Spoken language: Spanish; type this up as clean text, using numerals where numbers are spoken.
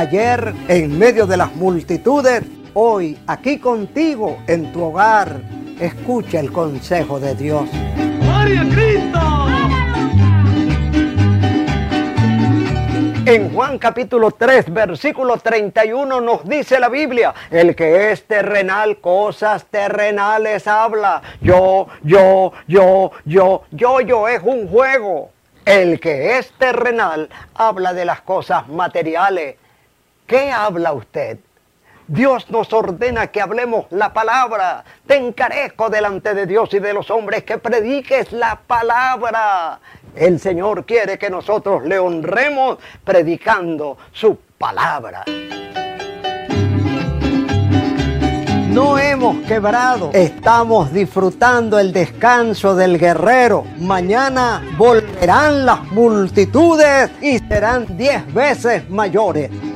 Ayer en medio de las multitudes, hoy aquí contigo en tu hogar. Escucha el consejo de Dios. ¡Gloria a Cristo! En Juan capítulo 3, versículo 31 nos dice la Biblia: el que es terrenal, cosas terrenales habla. Yo es un juego. El que es terrenal habla de las cosas materiales. ¿Qué habla usted? Dios nos ordena que hablemos la palabra. Te encarezco delante de Dios y de los hombres que prediques la palabra. El Señor quiere que nosotros le honremos predicando su palabra. No hemos quebrado, estamos disfrutando el descanso del guerrero. Mañana volverán las multitudes y serán 10 veces mayores.